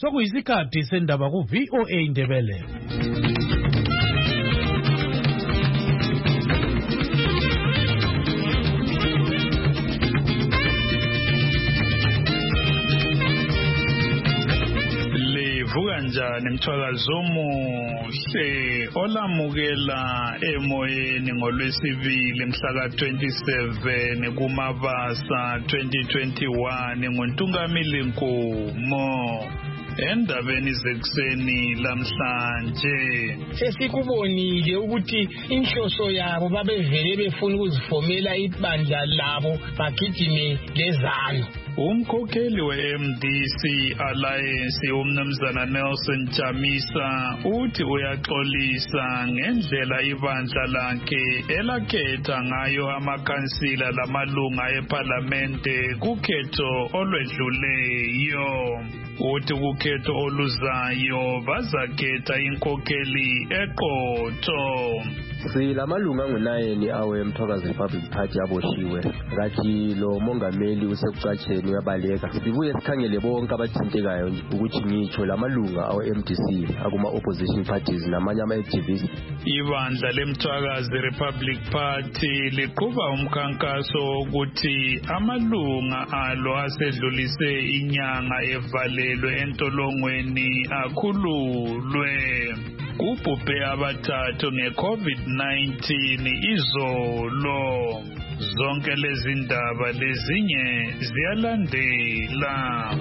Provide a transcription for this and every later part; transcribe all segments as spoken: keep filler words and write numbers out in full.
Sokuyisikhathi sendaba ku V O A Indebele. Livuka njani mthwakazo omuhle olamukela emoyeni ngolwesibili mhla ka twenty-seven kuMabasa twenty twenty-one ngoNtungamili Nkomo. Endabeni zekuseni lamhlanje sesikubonile ukuthi inhloso yabo babevele befuna ukuzifomela ibandla labo bagijime lezano. Umkhokheli we-M D C Alliance umnumzana Nelson Chamisa uthi uyaxolisa ngendlela ibandla lakhe elakhetha ngayo amakhansila lamalunga eParlamente kukhetho olwedluleyo. Uthi kukhetho oluzayo bazakhetha inkokheli eqotho. Silamalunga angu-nine awe Mthokazi Republic Party aboshiwe ngathi lo mongameli usekucatsheni uyabaleka. Sibuye sikhangele bonke abathintekayo ukuthi ngitsho lamalunga awe-M D C akuma opposition parties namanye ama-activists. Ibandla leMthokazi Republic Party liqhuba umkhankaso ukuthi amalunga alo asedlulise inyanga evalelwe entolongweni akhululwe. Kubhubhe abathathu nge-COVID nineteen izolo. Zonke lezi ndaba lezinye ziyalandela.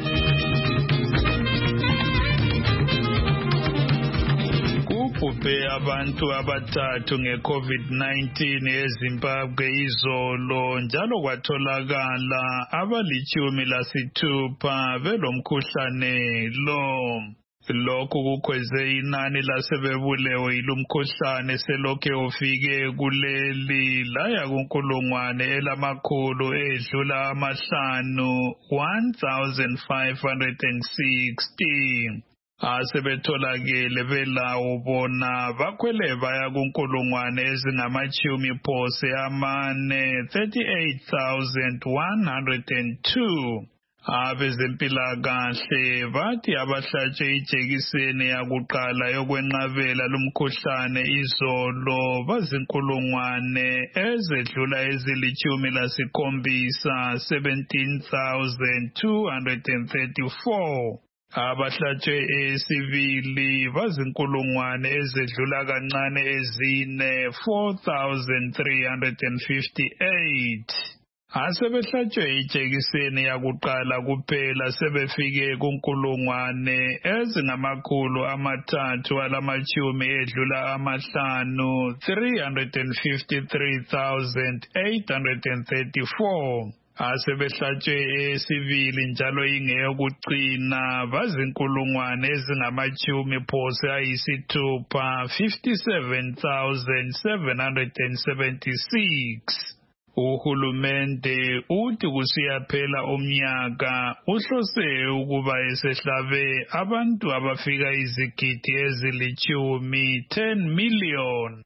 Kubhubhe abantu abathathu nge-COVID nineteen eZimbabwe izolo njalo kwatholakala abalichumi lasithupha belomkhuhlane lo. Lokhu kukhweze inani lasebebulewe ilumkhuhlane selokhe ufike kuleli laya kunkulungwane elamakhulu edlula amahlanu one thousand five hundred sixty. Asebetholakele belawo bona bakhwele baya kunkulungwane ezingamachumi phose amane thirty-eight thousand one hundred two. Abezempilakahle bathi abahlatshwe ijekiseni yakuqala yokwenqabela lumkhuhlane izolo bazinkulungwane ezedlula ezilichumi lasikhombisa seventeen thousand two hundred thirty-four. Abahlatshwe esibili bazinkulungwane ezedlula kancane ezine four thousand three hundred fifty-eight. Asebehlatshwe ijekiseni yakuqala kuphela sebefike kunkulungwane ezingamakhulu amathathu alamachumi edlula amahlanu three hundred fifty-three thousand eight hundred thirty-four. Asebehlatshwe esibili njalo ingeyokucina bazinkulungwane ezingamachumi phose ayisithupha fifty-seven thousand seven hundred seventy-six. Uhulumende uthi kusiyaphela umnyaka uhlose ukuba esehlabe abantu abafika izigidi ezilichumi ten million.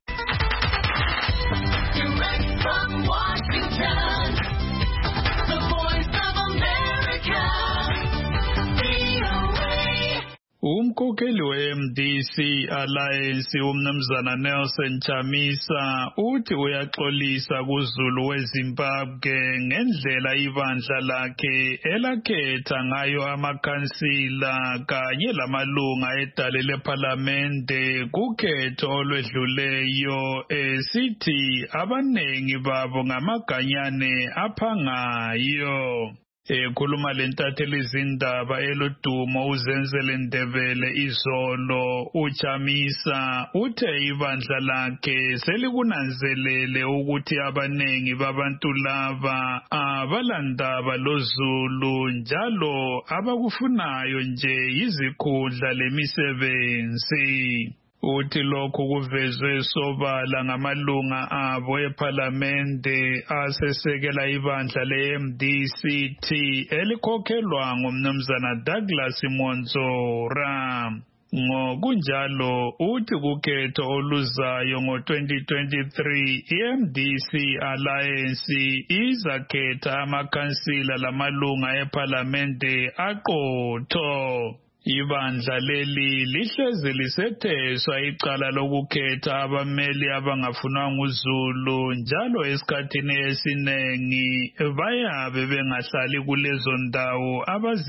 Direct from Washington, the Voice of America, V O A. Umkhokheli we-M D C Alliance umnumzana Nelson Chamisa uthi uyaxolisa kuZulu weZimbabwe ngendlela ibandla lakhe elakhetha ngayo amakhansila kanye lamalunga edale leParlamente kukhetho olwedluleyo esithi abanengi babo ngamaganyane aphangayo. Ekhuluma lentatheli izindaba eludumo uZenzele Ndebele izolo uChamisa uthe ibandla lakhe selikunanzelele ukuthi abanengi babantu laba abalandaba loZulu njalo abakufunayo nje izikhundla lemisebenzi. Uthi lokhu kuvezwe sobala ngamalunga abo eParlamente asesekela ibandla le-M D C T elikhokhelwa ngumnumzana Douglas Monzora. Ngokunjalo uthi kukhetho oluzayo ngo twenty twenty-three i-M D C Alliance izakhetha amakhansila lamalunga eParlamente aqotho. Ibandla leli lihlezi lisetheswa icala lokukhetha abameli abangafunwanga uZulu njalo esikhathini esiningi bayabe bengahlali kulezo ndawo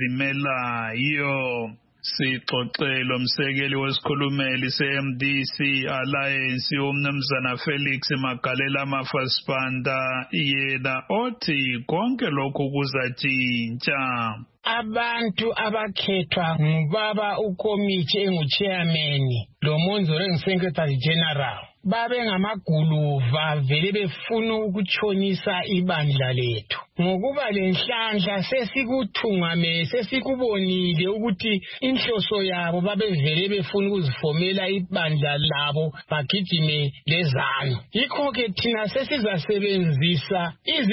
abazimelayo. Sixoxele umsekeli wesikhulumeli se-M D C Alliance umnumzana Felix Magalela Mafasipanda yena othi konke lokhu kuzatshintsha. Abantu abakhethwa ngubaba ukomiti engu-chairman lo Monzolo engu-secretary general babe ngamaguluva vele befuna ukutshonisa ibandla lethu. Ngokuba lenhlanhla sesikuthungame sesikubonile ukuthi inhloso yabo babevele befuna ukuzifomela ibandla labo bagijime lezanu. Yikho-ke thina sesizasebenzisa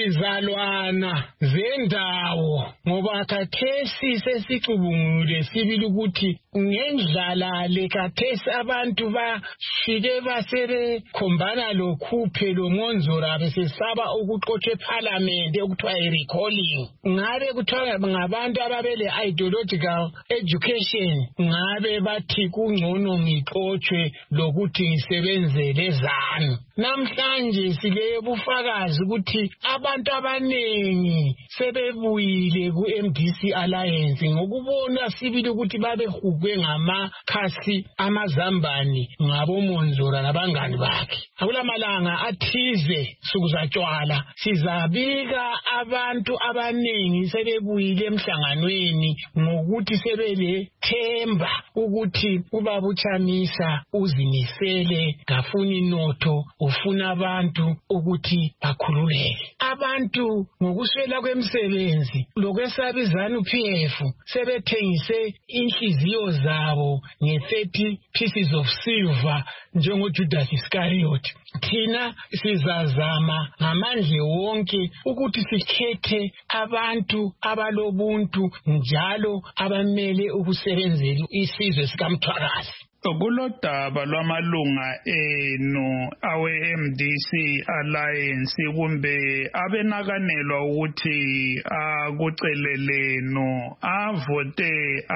izizalwana zendawo ngoba khathesi sesicubungule sibili ukuthi ngendlala le khathesi abantu bafike basebe khombana lokhuphe lo Monzolo besesaba ukuxoxa eParliament okuthiwa i-recalling. Ngabe kuthiwa ngabantu ababele ideological education ngabe bathi kungcono ngixoxwe lokuthi ngisebenzele zanu. Namhlanje sile bufakazi ukuthi abantu abanengi sebebuyile ku-M D C Alliance ngokubona sibili ukuthi babehugwe ngamakhasi amazambane ngabo Monzolo nabangani bakhe. Akulamalanga athize sukuzatshwala sizabika abantu abanengi sebebuyile emhlanganweni ngokuthi sebele themba ukuthi ubaba uChamisa uzimisele ngafuni inotho ufuna abantu ukuthi bakhululeke. Abantu ngokuswela kwemsebenzi lokwesaba iZANU-P F sebethengise inhliziyo zabo nge-thirty pieces of silver njengoJudas Iscariot. Thina sizazama ngamandla wonke ukuthi sikhethe abantu abalobuntu njalo abamele ukusebenzela isizwe sikaMthwakazi. Kulodaba lwamalunga enu awe-M D C Alliance kumbe abenakanelwa ukuthi akuceleleno avote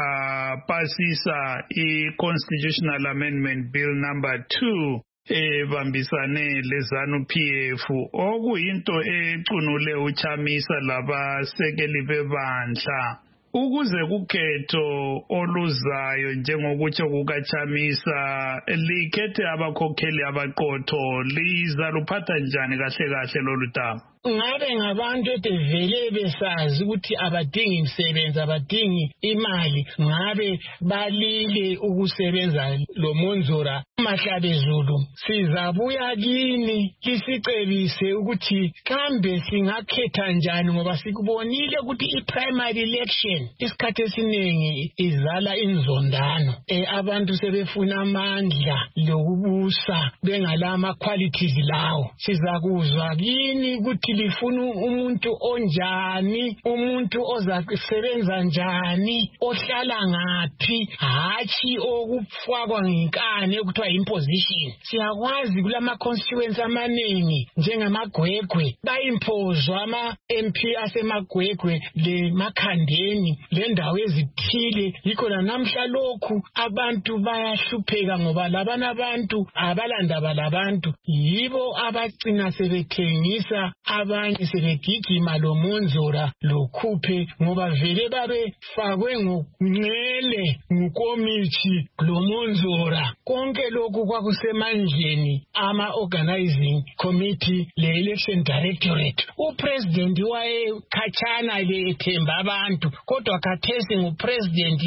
apasisa i-Constitutional Amendment Bill number two ebambisane leZANU-P F okuyinto ecunule uChamisa labasekeli bebandla. Ukuze kukhetho oluzayo njengokutsho kukaChamisa likhethe abakhokheli abaqotho liza luphatha njani kahle kahle lolu daba? Ngabe ngabantu etevele besazi ukuthi abadingi imisebenzi abadingi imali ngabe balile ukusebenza lo Monzolo Mahlabezulu sizabuya kini lisicebise ukuthi kambe singakhetha njani ngoba sikubonile ukuthi i-primary election isikhathi esiningi izala inzondano e abantu sebefuna amandla lokubusa bengalama qualities lawo. Sizakuzwa kini ukuthi lifuna umuntu onjani, umuntu ozakusebenza njani, ohlala ngaphi, hathi okufakwa ngenkane okuthiwa imposition. Siyakwazi kulama constituency amaningi njengamagwegwe bayimpozwa ama M P asemagwegwe le makhandeni le ndawo ezithile. Yikho namhla lokhu abantu bayahlupheka ngoba labana abantu abalandaba labantu yibo abagcina sebethengisa abanye sebegijima lo Monzolo lokhuphe ngoba vele babe fakwe ngocele ngukomiti lo Monzolo. Konke lokhu kwakusemandleni ama organizing committee le election directorate. Upresident waye khatshana le ethemba abantu kodwa khathesi ngupresident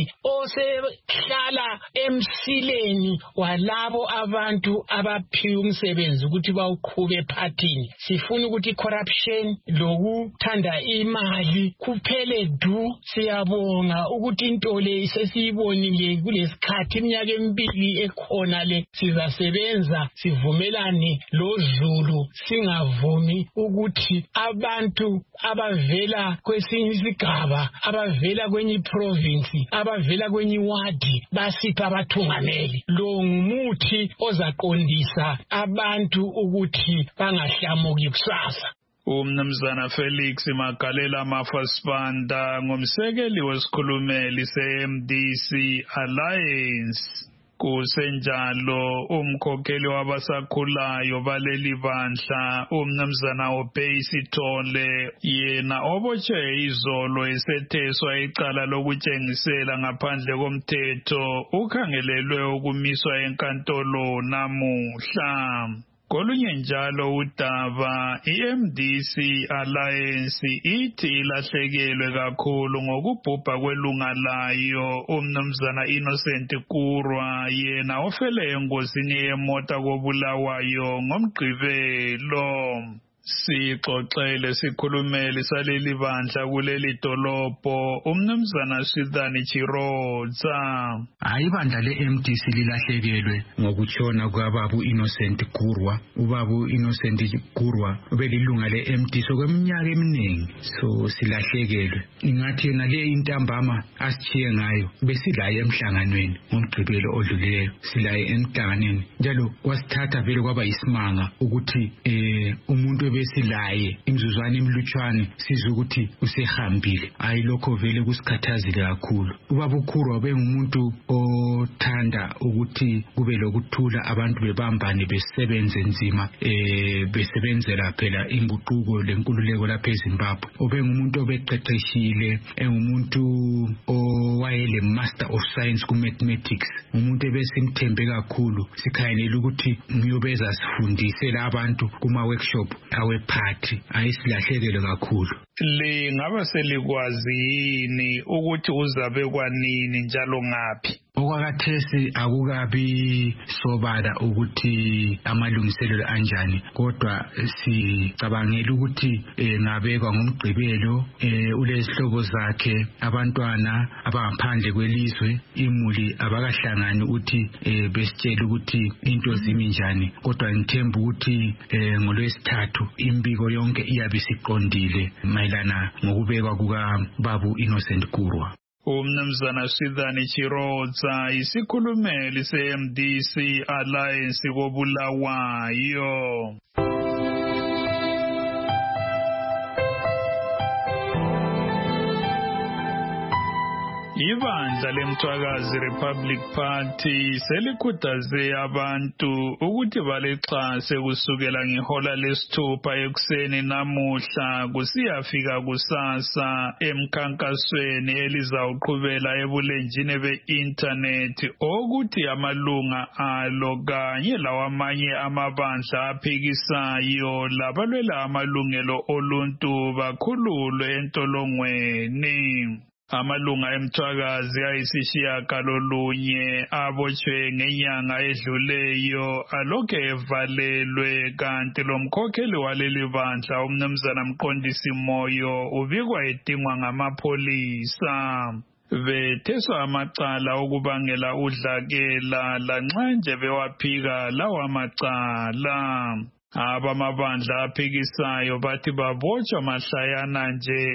osehlala emsileni walabo abantu abaphiwe umsebenzi ukuthi bawuqhube ephathini. Sifuna ukuthi corruption lokuthanda imali kuphele du. Siyabonga ukuthi into le sesiyibonile kulesikhathi iminyaka emibili ekhona le sizasebenza sivumelane loZulu singavumi ukuthi abantu abavela kwesinye isigaba abavela kwenye province abavela kwenye wadi basipha abathungameli. Lo ngumuthi ozaqondisa abantu ukuthi bangahlamuki kusasa. Umnumzana Felix Magalela Mafasibanda ngumsekeli wesikhulumeli se-M D C Alliance. Kusenjalo umkhokheli wabasakhulayo baleli bandla umnumzana Obey Sithole yena obotshe izolo esetheswa icala lokutshengisela ngaphandle komthetho ukhangelelwe ukumiswa enkantolo namuhla. Kolunye njalo udaba i-M D C Alliance ithi ilahlekelwe kakhulu ngokubhubha kwelunga layo umnumzana Innocent Kurwa yena ofele engozini yemota kobulawayo ngomgqibelo. Sixoxele sikhulumeli saleli bandla kuleli dolobho umnumzana Swithani Chirodza. Hayi bandla le-M D C lilahlekelwe ngokutshona kwababu Innocent Kurwa. Ubabu Innocent Kurwa ubelilunga le-M D C kweminyaka eminingi, so silahlekelwe. Ingathi yena le intambama asitshiye ngayo besilaye emhlanganweni ngomgqibelo odluleyo, silaye emhlanganweni njalo wasithatha vele kwaba yisimanga ukuthi eh umuntu besilaye imizuzwana emilutshwane sizwe ukuthi usehambile. Hayi lokho vele kusikhathazile kakhulu. Ubaba uKurwa bengumuntu othanda ukuthi kube lokuthula, abantu bebambane besebenze nzima eh besebenzela phela inguquko lenkululeko lapha eZimbabwe. Ubengumuntu obeqeqeshile, engumuntu owayele master of science ku mathematics, umuntu ebesimthembe kakhulu. Sikhayela ukuthi ngiyobeza sifundisela abantu kuma workshop awephathi. Ayisilahlekele kakhulu. Lingaba selikwazi yini ukuthi uzabe kwanini njalo ngaphi? Okwakathesi akukabi sobala ukuthi amalungiselelo anjani, kodwa sicabangela ukuthi ngabekwa ngomgqibelo ulezihlobo zakhe, abantwana abangaphandle kwelizwe, imuli abakahlangani ukuthi besitshela ukuthi into zimi njani, kodwa ngithemba ukuthi ngolwesithathu imbiko yonke iyabe siqondile mayelana ngokubekwa kukababu Innocent Kurwa. Umnumzana Swithani Chirodza isikhulumeli se-M D C Alliance kobulawayo. Ibandla leMthwakazi Republic Party selikhuthaze abantu ukuthi balexhase kusukela ngehola lesithupha ekuseni namuhla kusiyafika kusasa emkhankasweni elizawuqhubela ebulenjini be-internet okuthi amalunga alo kanye lawamanye amabandla aphikisayo labalwela amalungelo oluntu bakhululwe entolongweni. Amalunga eMthwakazi ayisishiyagalolunye abotshwe ngenyanga edluleyo alokhe evalelwe, kanti lo mkhokheli waleli bandla umnumzana Mqondisi Moyo ubikwa edingwa ngamapholisa. Betheswa amacala okubangela udlakela lanxa nje bewaphika lawa macala. Abamabandla aphikisayo bathi babotshwa mahlayana nje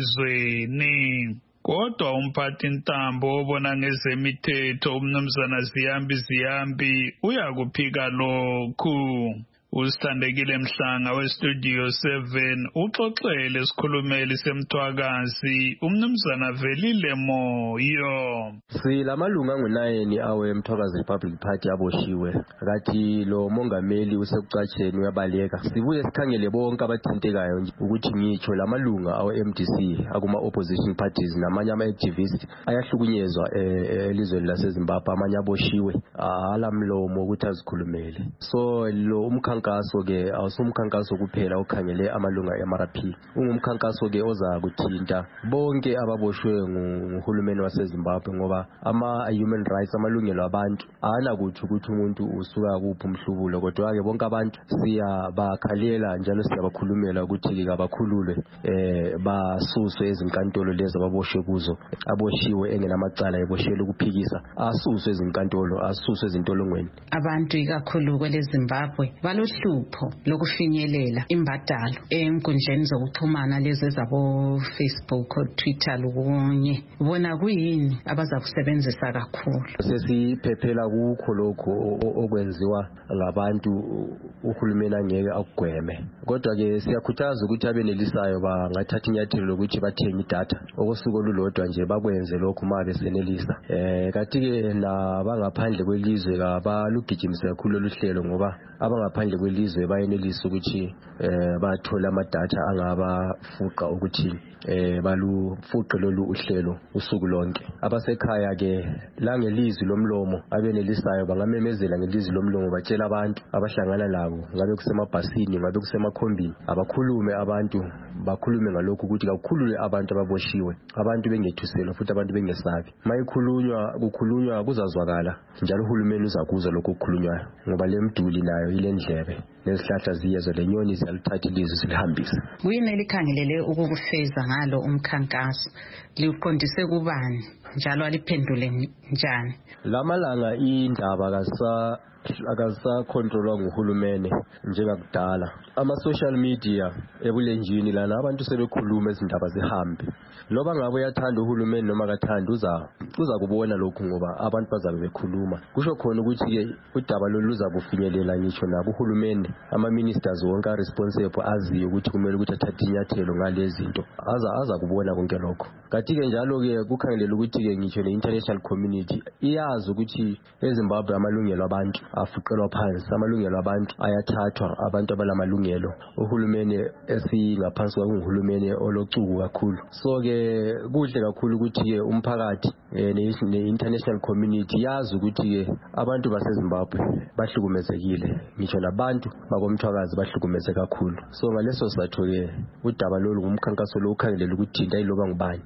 elizweni. Kodwa umphathi ntambo obona ngezemithetho umnumzana Ziyambi Ziyambi uyakuphika lokhu. Usithandekile Mhlanga westudio seven uxoxele isikhulumeli seMthwakazi umnumzana Velile Moyo. Silamalunga angu-nine aweMthwakazi Republic Party aboshiwe. Kathi lo mongameli usekucatsheni uyabaleka. Sibuye sikhangele bonke abathintekayo ukuthi ngitsho lamalunga awe-M D C akuma opposition parties namanye ama-activists ayahlukunyezwa elizweni laseZimbabwe, amanye aboshiwe alamlomo ukuthi azikhulumele. So lo umkhankaso ke awusumkhankaso kuphela okhangele amalunga e-M R P, ungumkhankaso ke oza kuthinta bonke ababoshwe nguhulumeni waseZimbabwe, ngoba ama-human rights, amalungelo abantu awanakuthi ukuthi umuntu usuka kuphi umhlubulo, kodwa ke bonke abantu siyabakhalela njalo siyabakhulumela ukuthi kabakhululwe eh basuswe ezinkantolo lezi ababoshwe kuzo, aboshiwe engenamacala eboshele ukuphikisa asuswe ezinkantolo, asuswe ezintolongweni. Abantu ikakhulu kwele Zimbabwe baludla uhlupho lokufinyelela imbadalo enkundleni zokuxhumana lezi zabo Facebook o Twitter lokunye bona kuyini abazakusebenzisa kakhulu sesiphephela kukho lokho okwenziwa ngabantu uhulumeni angeke akugweme kodwa ke siyakhuthaza ukuthi abenelisayo bangathatha inyathelo lokuthi bathenge idatha okosuku olulodwa nje bakwenze lokho uma besenelisa eh kathi ke nabangaphandle kwelizwe kabalugijimise kakhulu oluhlelo ngoba abangaphandle kwelizwe bayenelisa ukuthi eh bathola amadatha angabafuqa ukuthi eh balufuqe lolu uhlelo usuku lonke abasekhaya ke la ngelizwi lomlomo abenelisayo bangamemezela ngelizwi lomlomo batshela abantu abahlangana labo ngabe kusemabhasini ngabe kusemakhombini abakhulume abantu bakhulume ngalokho ukuthi kakhulule abantu ababoshiwe abantu bengethuselwa futhi abantu bengesabi mayikhulunywa kukhulunywa kuzazwakala njalo uhulumeni uzakuzwa lokho okukhulunywayo ngoba lemduli nayo ilendlebe nezihlahla ziyezwa lenyoni ziyalithatha ilizwi silihambisa kuyini elikhangelele ukukufeza ngalo umkhankaso liqondise kubani njalo aliphendule njani lamalanga indaba kasa akasakhontrolwa nguhulumene njengakudala ama-social media ebulenjini lana abantu sebekhuluma izindaba zihambe loba ngabe uyathanda uhulumeni noma akathanda uza uza kubona lokhu ngoba abantu bazabe bekhuluma kusho khona ukuthi-ke udaba lolu luzabufinyelela ngisho nabo uhulumeni ama-ministers wonke a-responsible aziyo ukuthi kumele ukuthi athathe inyathelo ngalezi zinto aza aza kubona konke lokho kathi-ke njalo-ke kukhangelela ukuthi-ke ngisho ne-international community iyazi ukuthi eZimbabwe amalungelo abantu afuqelwa phansi amalungelo abantu ayathathwa abantu abalamalungelo uhulumeni esingaphansi kwakuhulumeni olocuku kakhulu so ke kuhle kakhulu ukuthi ke umphakathi ne-international community yazi ukuthi ke abantu baseZimbabwe bahlukumezekile ngisho nabantu bakomthwakazi bahlukumeze kakhulu so ngaleso satho ke udaba lolu ngumkhankaso lo ukhangelela ukuthi thinta iloba ngubani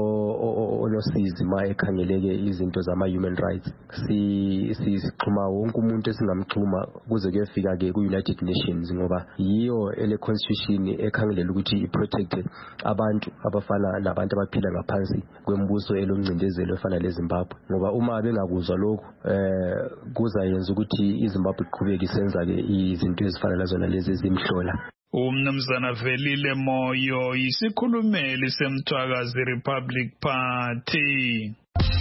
onosizi ma ekhangeleke izinto zama human rights si sixhuma wonke umuntu esingamxhuma kuze kuyefika ke ku-United Nations ngoba yiyo ele constitution ekhangelela ukuthi iprotect abantu abafana nabantu abaphila ngaphansi kwembuso elomncindezelo efana leZimbabwe ngoba uma bengakuzwa lokho eh kuzayenza ukuthi iZimbabwe iqhubeke isenza ke izinto ezifana nazona lezi ezimhlola umnumzana Velile Moyo isikhulumeli semthwakazi Republic Party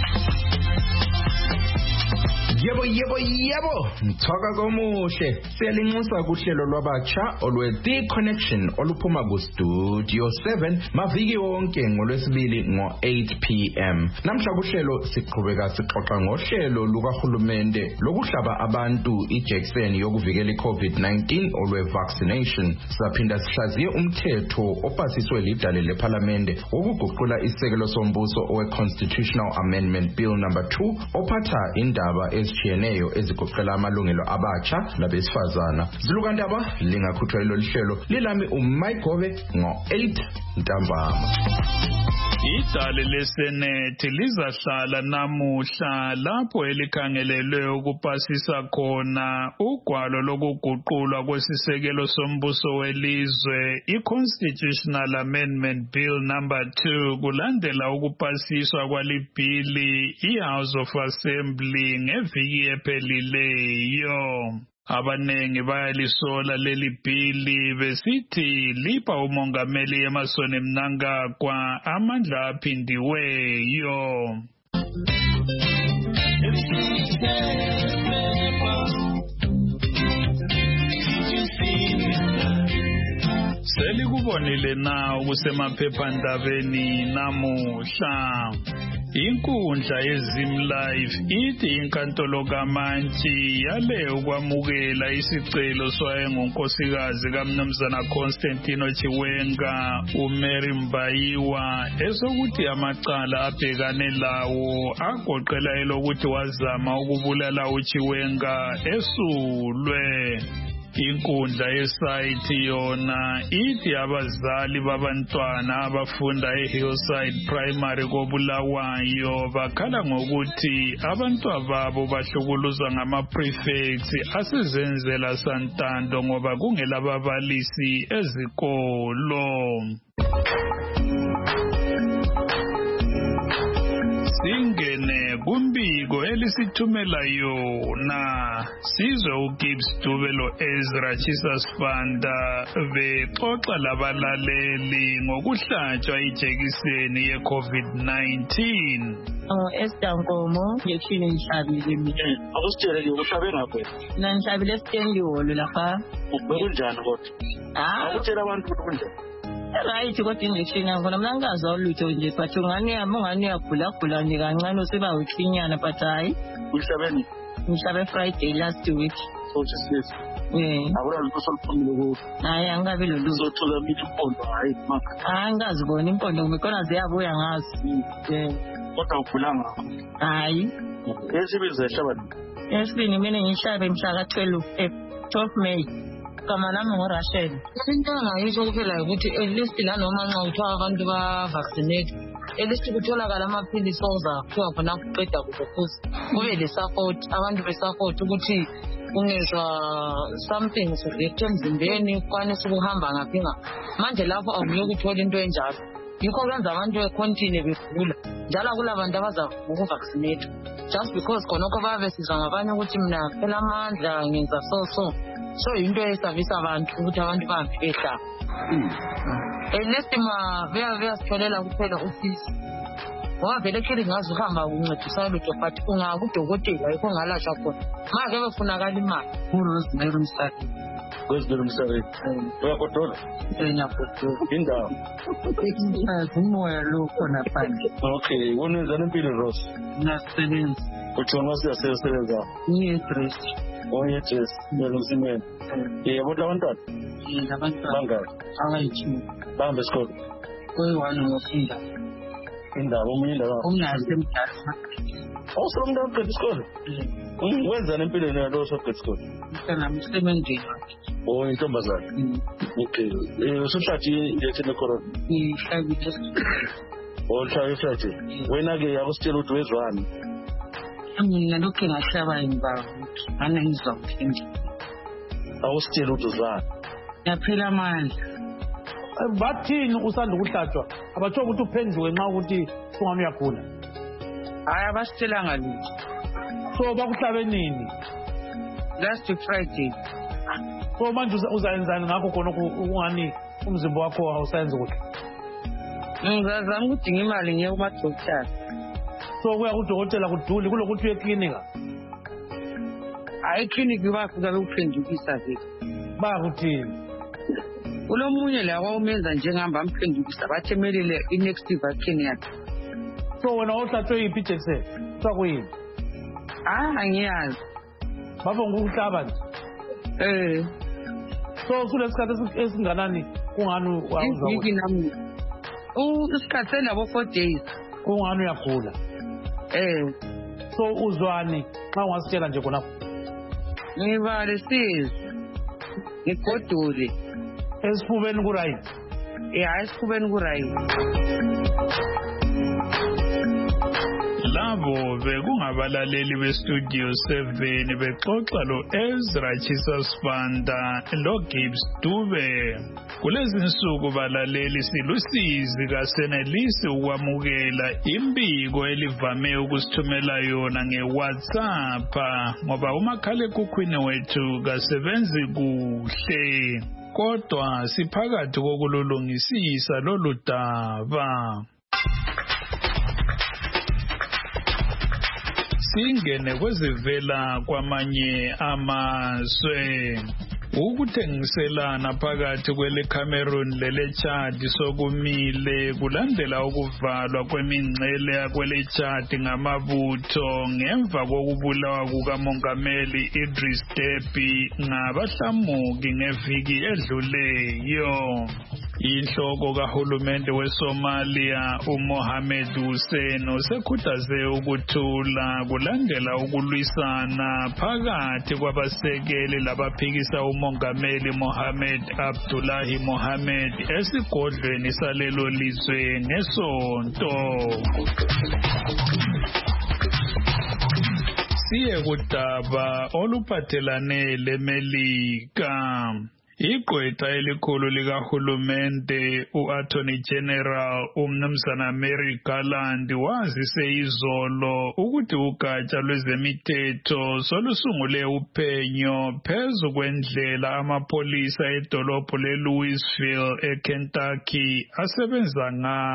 Yebo yebo yebo mthwaka komuhle siyalinxusa kuhlelo lwabatsha olwe The Connection oluphuma ku Studio seven maviki wonke ngolwesibili ngo eight p m namhla kuhlelo siqhubeka sixoxa ngohlelo lukahulumende lokuhlaba abantu ijekiseni yokuvikela iCovid nineteen olwe vaccination saphinda sihlaziye umthetho opasiswe lidale leParliament wokuguqula isekelo sombuso owe Constitutional Amendment Bill number two ophatha indaba ezitshiyeneyo ezigoqela amalungelo abatsha labesifazana zilukandaba lingakhuthwa lolu hlelo lilami uMayigobe ngo eight ntambama Idale leSenate lizahlala namuhla lapho elikhangelelwe ukupasisa khona ugwalo lokuguqulwa kwesisekelo sombuso welizwe iConstitutional Amendment Bill number two kulandela ukupasiswa kwalibhili iHouse of Assembly ngeviki ephelileyo. Abanengi bayalisola leli bhili besithi lipa umongameli Emmerson Mnangagwa amandla aphindiweyo. Selikubonile na kusemaphephandabeni namuhla. Inkundla yeZimlife ithi inkantolo kaMantshi yale ukwamukela isicelo swaye ngonkosikazi kaMnumzana Constantino Chiwenga uMary Mbayiwa esokuthi amacala abhekane lawo agoqela elokuthi wazama ukubulala uChiwenga esulwe. Inkundla yesayithi yona ithi abazali babantwana abafunda eHillside Primary koBulawayo bakhala ngokuthi abantwababo bahlukuluzwa ngama-prefects asezenzela santando ngoba kungelababalisi ezikolo. Singene kumbiko email sithumela yona. Sizwe uGibbs Dube lo Ezra Chisasfanda bexoxa labalaleli ngokuhlatshwa ijekiseni ye-COVID nineteen. Oh, Esther Nkomo, injection engihlabile mina. Akusitshele ukuhlabe ngaphi? Mina ngihlabile esitendiholo lapha. Bekunjani kodwa? Ah, akutshela abantu ukuthi kunjani? right kodwa injection yakhona mina ngingazwa ulutho nje but ungani yami ungani yagula gula nje kancane usiba ukhinyana but hayi. Uhlabeni? Ngihlabe Friday last week. So just Eh. Akula lutho oluphumile kuwo. Hayi angabe lo lutho. Uzothola mithi impondo hayi maka. Hayi ngazibona impondo ngikhona ziyabuya ngazi. Eh. Kodwa ukhulanga. Hayi. Yesibizo ehlabani. Esibini mina ngishabe mhla ka twelve twelve May. Kama nami ngoRachel. Into engayisho kuphela ukuthi at least la noma nxa kuthiwa abantu ba vaccinate at least kutholakala amaphilisi oza kuthiwa khona kuqeda kufuthi kube le support abantu be support ukuthi ungezwa something sivekhe emzimbeni kwanisa ukuhamba ngaphi nga manje lapho akuye ukuthola into enjalo yikho kwenza abantu becontinue begula njalo kulabantu abaza ukuvaccinate just because khonokho babesizwa ngabanye ukuthi mina phela amandla ngenza so so so into esavisa abantu ukuthi abantu bahambe behlaba elesima beya beyasitholela kuphela usizo ngoba vele kheli ngazi uhamba ukuncedisa lutho but ungakudokotela yikho ngalashwa khona manje befunakala imali uRosemary Msaki Rosemary Msaki uyakodola ngiyakodola indawo ikinchaza umoya lo khona phandle okay unenzana impilo Rose nasebenza utshona siyasebenza ngiyestress oye Jess nelozimene yebo abantwana labantwana bangaki abayichini bahamba esikole kuyi-one ngofunda indaba omunye indaba umnasi emdala awusomntu oqeda isikole wenzani empilweni yalo osoqeda isikole mhlangami usemendeni o intombazane okay usuhlathi injection ecorona ngihlabile ohlaba ihlathi wena-ke akusitshela ukuthi wezwani mina lokhu ngahlaba imbawu ngane ngizwa kuhle awusitshela ukuthi uzwani yaphela amandla bathini usanda ukuhlatshwa abatsho ukuthi uphenduke nxa ukuthi ungani uyagula hayi abasitshelanga lutho so bakuhlabe nini last Friday so manje uzayenzani ngakho khonokho ungani umzimba wakho awusayenzi kuhle ngizazama ukudinga imali ngiye kumadokotela so kuya kudokotela kuduli kulokuthi uye eklinika hayi ekliniki bafika bekuphendukisa vele bakuthini ulomunye la wawumenza njengihamba amphendukisa bathemelele i-next vaccine yakhe so wena wawuhlatshwe yiphi ijekiseni kuthiwa kuyini hayi angiyazi bafo ngukuhlaba nje eh so kulesikhathi esinganani kungani iviki nami isikhathi senabo four days kungani uyagula eh so uzwani xa ungasitshela nje khonapho ngibale sizwe ngigodole esifubeni ku-right ya esifubeni ku-right labo bekungabalaleli bestudio seven bexoxa lo Ezra Chisasfanda lo Gibbs Dube. Kulezi nsuku balaleli silusizi kasenelisi ukwamukela imbiko elivame ukusithumela yona ngeWhatsApp ngoba umakhalekhukhwini wethu kasebenzi kuhle kodwa siphakathi kokululungisisa lolu daba. Singene kwezivela kwamanye amazwe. Ukuthengiselana phakathi kwele Cameroon lele Chad sokumile kulandela ukuvalwa kwemingcele yakwele Chad ngamabutho ngemva kokubulawa kukamongameli Idris Deby ngabahlamuki ngeviki edluleyo. Inhloko kahulumende weSomalia uMohamed Hussein usekhuthaze ukuthula kulandela ukulwisana phakathi kwabasekeli labaphikisa umongameli Mohamed Abdullahi Mohamed esigodlweni salelo lizwe ngesonto. Siye kudaba oluphathelane leMelika. Igqwetha elikhulu likahulumente u-Attorney General uMnumzana Mary Garland wazise izolo ukuthi ugatsha lwezemithetho solusungule uphenyo phezu kwendlela amapolisa edolobho leLouisville eKentucky asebenza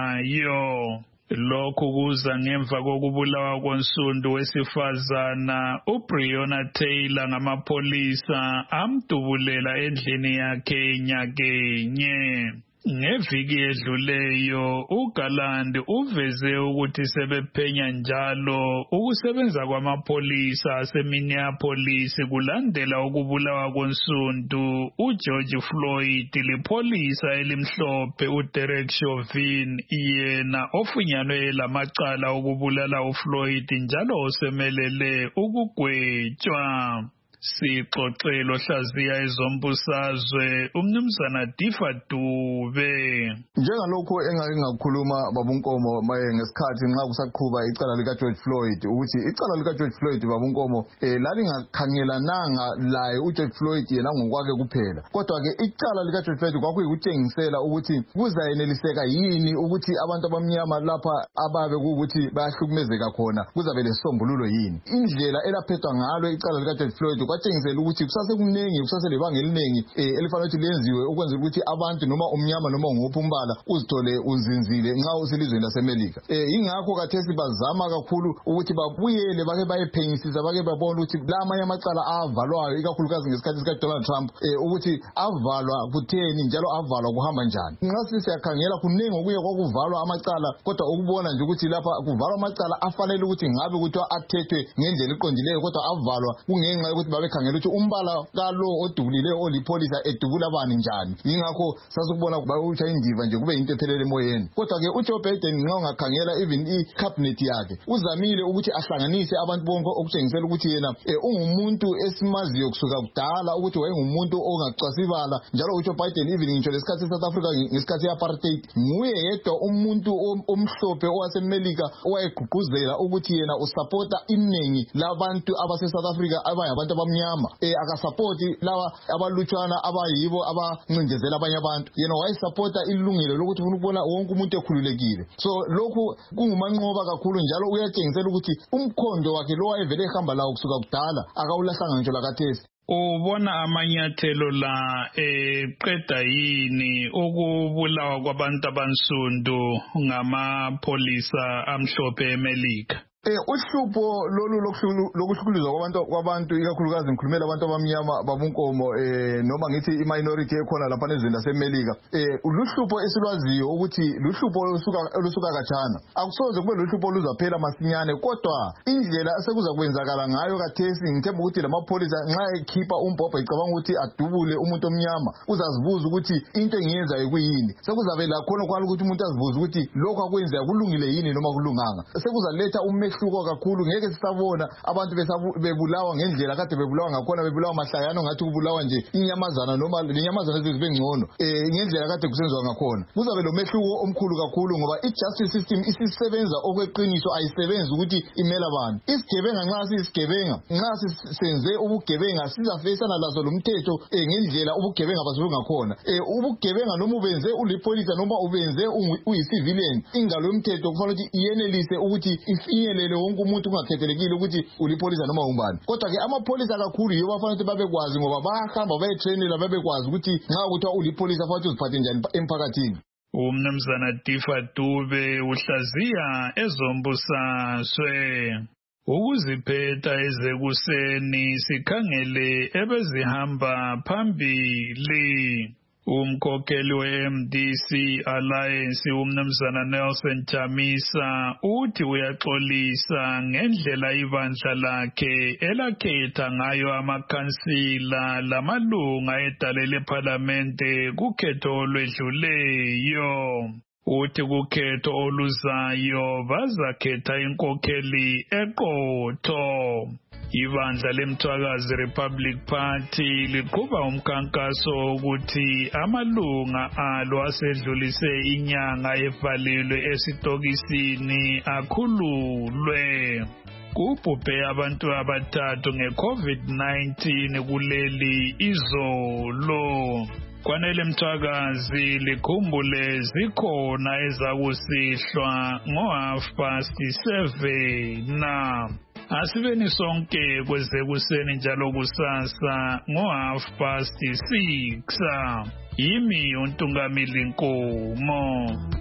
ngayo. Lokhu kuza ngemva kokubulawa konsundu wesifazana uBreonna Taylor ngamapolisa amdubulela endlini yakhe nyakenye. Ngeviki edluleyo uGarland uveze ukuthi sebephenya njalo ukusebenza kwamapolisa aseMinneapolis kulandela ukubulawa konsundu uGeorge Floyd lipolisa elimhlophe uDerek Chauvin yena ofunyanwe lamacala okubulala uFloyd njalo osemelele ukugwetshwa. Sixoxelo hlaziya ezombusazwe uMnumzana Difa Dube. Njengalokho engake ngakhuluma babunkomo maye ngesikhathi nxa kusaqhuba icala lika George Floyd ukuthi icala lika George Floyd babunkomo eh lalingakhangelananga laye uGeorge Floyd yena ngokwake kuphela. Kodwa ke icala lika George Floyd kwakuyikutshengisela ukuthi kuzayeneliseka yini ukuthi abantu abamnyama lapha ababe ukuthi bayahlukumezeka khona kuzabe lesombululo yini. Indlela elaphethwa ngalo icala lika George Floyd kwatshengisela ukuthi kusase kuningi kusase lebanga eliningi elifanele ukuthi lenziwe ukwenza ukuthi abantu noma umnyama noma ngophi umbala uzithole unzinzile nxa usilizweni laseMelika. Eh ingakho kathesi bazama kakhulu ukuthi babuyele bake bayephenyisisa bake babona ukuthi la amanye amacala avalwayo ikakhulukazi ngesikhathi sika Donald Trump eh ukuthi avalwa kutheni njalo avalwa kuhamba njani. Nxa siyakhangela kuningi okuye kwakuvalwa amacala kodwa ukubona nje ukuthi lapha kuvalwa amacala afanele ukuthi ngabe ukuthi athethwe ngendlela eqondileyo kodwa avalwa kungenxa yokuthi babekhangela ukuthi umbala kalo odubulileyo olipolisa edubula bani njani. Ingakho sasukubona bayutsha indiva nje kube into ephelele emoyeni. Kodwa ke uJoe Biden nxa ungakhangela even icabinet yakhe uzamile ukuthi ahlanganise abantu bonke okutshengisela ukuthi yena ungumuntu esimaziyo kusuka kudala ukuthi wayengumuntu ongacwasibala njalo uJoe Biden even ngitsho lesikhathi eSouth Africa ngesikhathi eapartheid nguye yedwa umuntu omhlophe owaseMelika owayegqugquzela ukuthi yena usupporta iningi labantu abaseSouth Africa abayabantu abamnyama eh akasupport lawa abalutshwana abayibo abancindezela abanye abantu. Yena wayesupporta ilungelo lokuthi ufuna ukubona wonke umuntu ekhululekile. So lokhu kungumanqoba kakhulu njalo uyatshengisela ukuthi umkhondo wakhe lo wayevele ehamba lawo kusuka kudala akawulahlanga ngitsho lakathesi. Ubona amanyathelo la eqeda yini ukubulawa kwabantu abansundu ngamapolisa amhlophe eMelika? Eh uhlupho lolu lokuhlukuluzwa kwabantu kwabantu ikakhulukazi ngikhulumela abantu abamnyama babunkomo eh noma ngithi iminority ekhona lapha ezweni laseMelika eh uluhlupho esilwaziyo ukuthi luhlupho olusuka olusuka kajana akusoze kube luhlupho oluzaphela masinyane kodwa indlela asekuza kwenzakala ngayo kathesi ngithemba ukuthi lamapolisa nxa ekhipha umbhobho icabanga ukuthi adubule umuntu omnyama uzazibuza ukuthi into engiyenzayo kuyini sekuzabe la khona kwalo ukuthi umuntu azibuza ukuthi lokho akwenzayo kulungile yini noma kulunganga sekuzaletha umehluko kakhulu ngeke sisabona abantu bebulawa ngendlela kade bebulawa ngakhona bebulawa mahlayano ngathi kubulawa nje inyamazana noma lenyamazana ezibe ngcono eh ngendlela kade kusenziwa ngakhona kuzabe lo mehluko omkhulu kakhulu ngoba i-justice system isisebenza okweqiniso ayisebenzi ukuthi imela abantu isigebenga nxa sisigebenga nxa senze ubugebenga sizafesana lazo lomthetho eh ngendlela ubugebenga basuka ngakhona eh ubugebenga noma ubenze ulipolisa noma ubenze uyicivilian ingalo yomthetho kufanele ukuthi iyenelise ukuthi ifinyelele wonke umuntu ungakhethelekile ukuthi ulipolisa noma umbani. Kodwa ke amapolisa kakhulu yibo afanele babekwazi ngoba bayahamba bayetrainela babekwazi ukuthi nxa kuthiwa ulipolisa afanele uziphathe njani emphakathini. uMnumzana Difa Dube uhlaziya ezombusazwe. Ukuziphetha ezekuseni sikhangele ebezihamba phambili. Umkhokheli we-M D C Alliance uMnumzana Nelson Chamisa uthi uyaxolisa ngendlela ibandla lakhe elakhetha ngayo amakhansila lamalunga edale leParlamente kukhetho olwedluleyo. Uthi kukhetho oluzayo bazakhetha inkokheli eqotho. Ibandla lemthwakazi Republic Party liqhuba umkhankaso ukuthi amalunga alo asedlulise inyanga evalelwe esitokisini akhululwe. kubhubhe abantu abathathu nge-COVID nineteen kuleli izolo. Kwanele Mthwakazi likhumbule zikhona ezakusihlwa ngo half past seven na asibeni sonke kwezekuseni njalo kusasa ngo half past six. Yimi uNtungamili Nkomo.